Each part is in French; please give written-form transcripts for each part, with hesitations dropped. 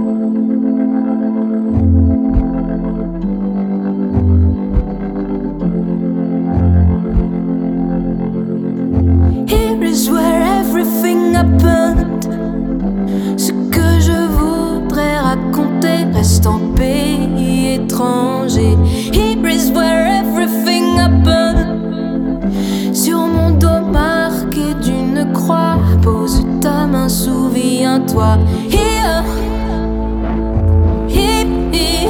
Here is where everything happened. Ce que je voudrais raconter reste en pays étranger. Here is where everything happened. Sur mon dos marqué d'une croix, pose ta main, souviens-toi. Here, here, here,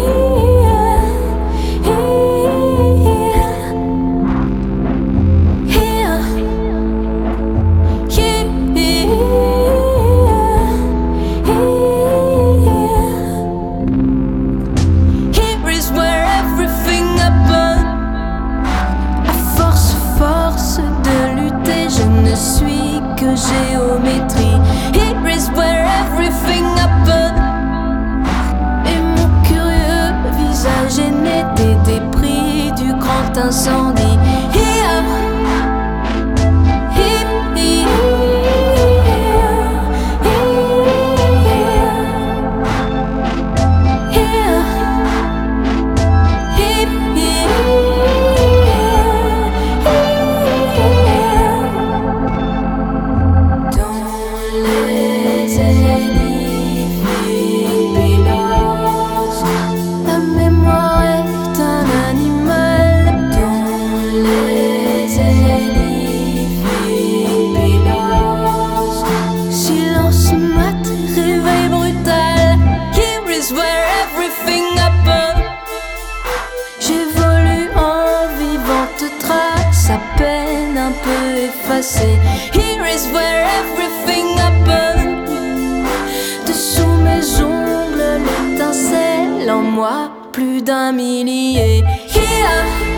here, here is where everything happened. À force de lutter, je ne suis que géométrie. Here is where everything happened. Et mon curieux visage est né des débris du grand incendie. Here, here, here, here, la mémoire est un animal dont les édifices. Silence mat, réveil brutal. Here is where everything happened. J'évolue en vivante trace, à peine un peu effacée. Here is where everything happened. Dessous mes ongles, l'étincelle en moi, plus d'un millier. Here.